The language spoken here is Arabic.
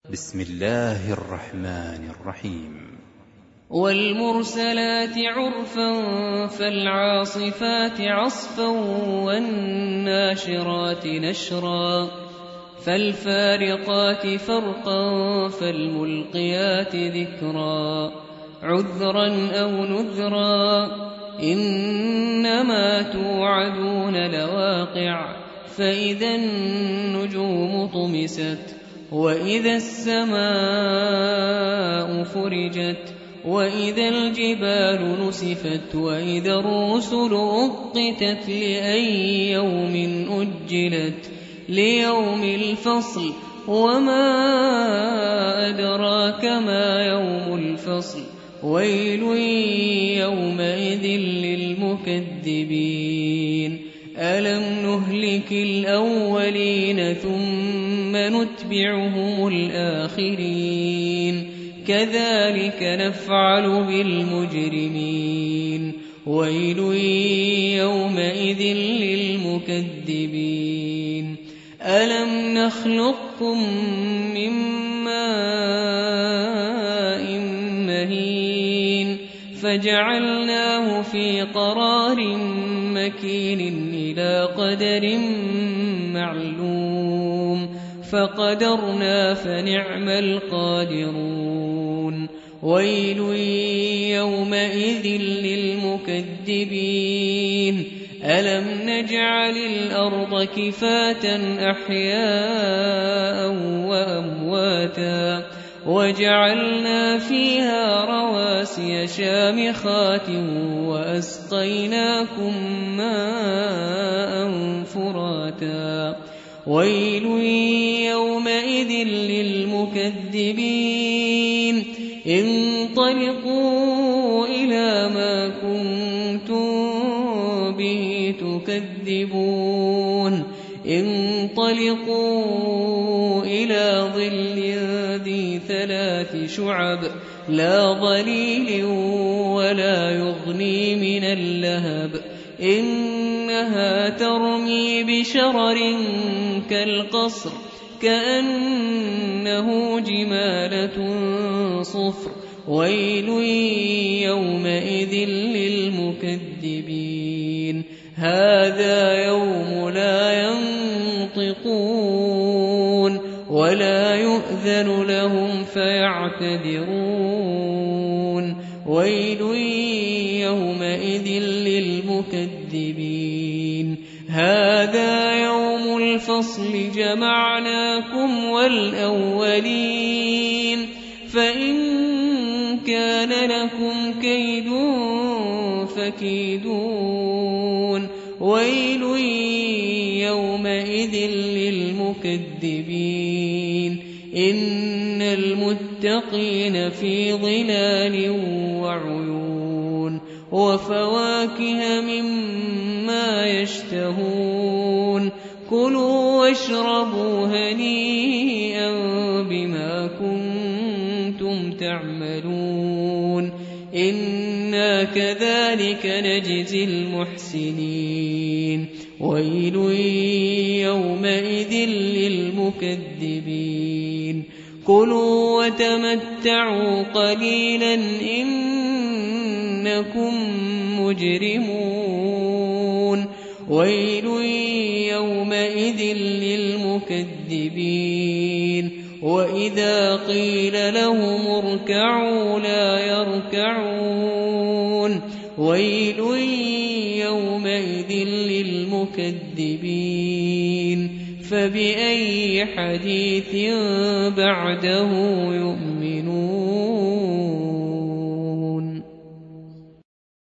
بسم الله الرحمن الرحيم. والمرسلات عرفا فالعاصفات عصفا والناشرات نشرا فالفارقات فرقا فالملقيات ذكرا عذرا أو نذرا إنما توعدون لواقع فإذا النجوم طمست وإذا السماء فرجت وإذا الجبال نسفت وإذا الرسل أقتت لأي يوم أجلت ليوم الفصل وما أدراك ما يوم الفصل ويل يومئذ للمكذبين ألم نهلك الأولين ثم نتبعهم الآخرين كذلك نفعل بالمجرمين ويل يومئذ للمكذبين ألم نخلقكم من ماء مهين فجعلناه في قرار مكين إلى قدر معلوم فقدرنا فنعم القادرون ويل يومئذ للمكذبين ألم نجعل الأرض كفاة أحياء وأمواتا وجعلنا فيها رواسي شامخات وأسقيناكم ماء فراتا ويل يومئذ للمكذبين انطلقوا إلى ما كنتم به تكذبون انطلقوا إلى ظل ذي 3 شعب لا ظليل ولا يغني من اللهب إنها ترمي بشرر كالقصر كأنه جمالة صفر ويل يومئذ للمكذبين هذا يوم لا ينطقون ولا يؤذن لهم فيعتذرون ويل يومئذ للمكذبين هذا يوم الفصل جمعناكم والأولين فإن كان لكم كيد فكيدون ويل يومئذ للمكذبين إن المتقين في ظلال وعيون وفواكه مما يشتهون كلوا واشربوا هنيئا بما كنتم تعملون إنا كذلك نجزي المحسنين ويل يومئذ للمكذبين كلوا وتمتعوا قليلا إنكم مجرمون ويل يومئذ للمكذبين وإذا قيل لهم اركعوا لا يركعون ويل يومئذ للمكذبين فبأي حديث بعده يؤمنون